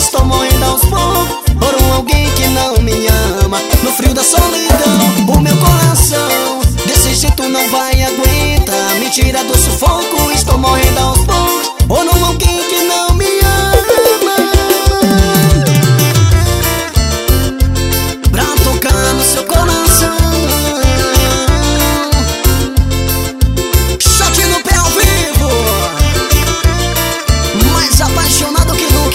estou morrendo aos poucos por um alguém que não me ama. No frio da solidão, o meu coração desse jeito não vai aguentar. Me tira do sufoco, estou morrendo aos poucos por um alguém que não me ama. Pra tocar no seu coração, shot no pé ao vivo, mais apaixonado que nunca.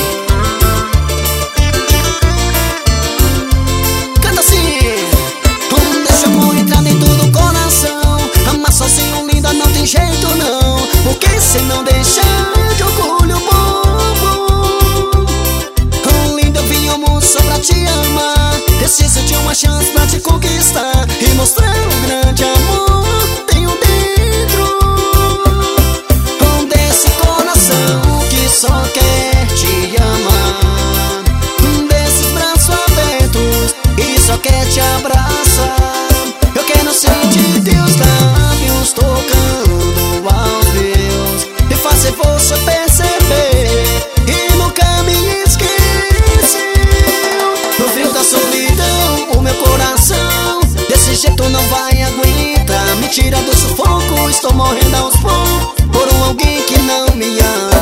Canta assim: deixa o amor entrar dentro do coração. Amar sozinho, linda, não tem jeito não, porque se não deixar de orgulho bobo. Linda, eu vim ao mundo só pra te amar. Preciso de uma chance pra te conquistar e mostrar um grande amor tenho dentro desse coração que só quer te amar, desses braços abertos e só quer te abraçar. Eu quero sentir teus lábios tocando aos meus e fazer você perceber e nunca me esqueceu. No frio da solidão, o meu coração desse jeito não vai aguentar. Me tira do sufoco, estou morrendo aos poucos por um alguém que não me ama.